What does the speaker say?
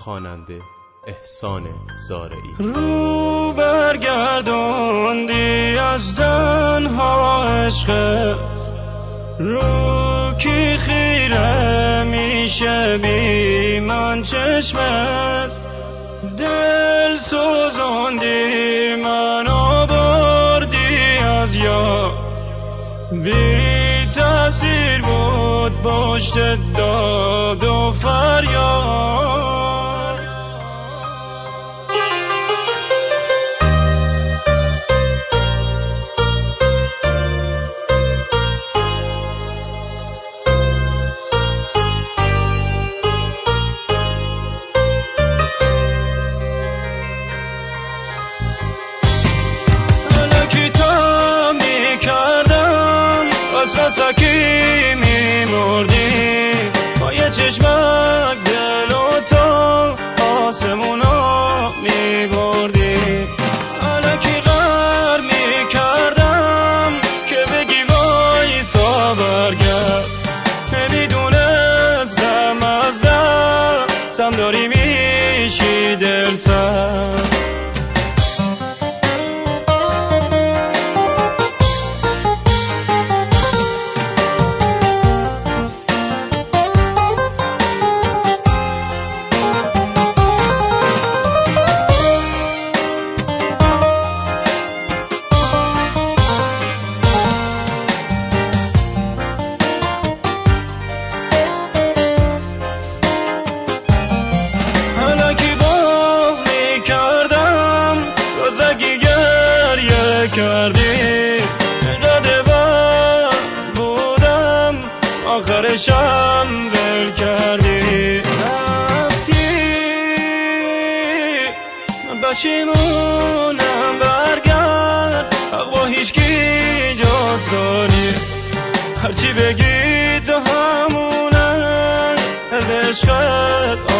خواننده احسان زارعی. رو برگردوندی از تنها عشق، رو کی خیره میشه بی من چشمت، دل سوزوندی من آوردی از یاد، بی تأثیر بود پشت داد و فریاد. سکی میمردی با یه چشمک دل و تو آسمونا میبردی، الکی غر میکردم که بگی وایسا برگرد، نمیدونستم از دستم داری میشی دل سر. کردی انقدر بر بودم آخرشم ول کردی، رفتی پشیمونم برگرد، حق با هیچکی جز داری، هرچی بگی تو همونه عشقت